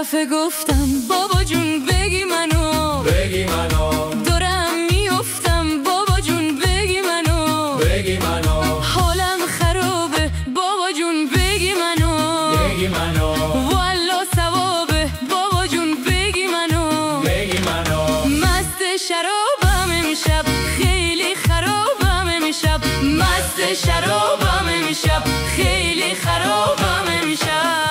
دفعه گفتم بابا جون بگی منو، بگی منو، دورم میافتم بابا جون بگی منو، بگی منو، حالم خرابه بابا جون بگی منو، بگی منو، والله ثوابه بابا جون بگی منو، بگی منو. مست شرابم امشب خیلی خرابم امشب، مست شرابم امشب خیلی خرابم امشب.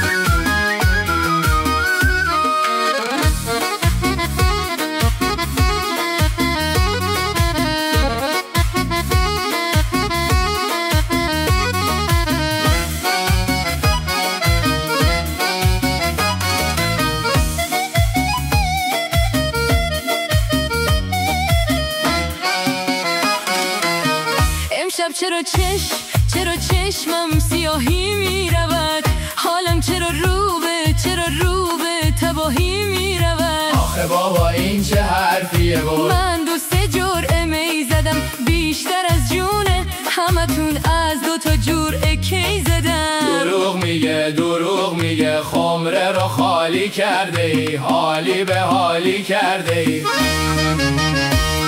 امشب چرا چشمم سیاهی میرود، حالم چرا رو به تباهی میرود. آخه بابا این چه حرفیه بود؟ من 2-3 جرعه می زدم بیشتر از جونه، همتون از 2 تا جرعه کی زدم. دروغ میگه خمره رو خالی کرده ای، حالی به حالی کرده ای.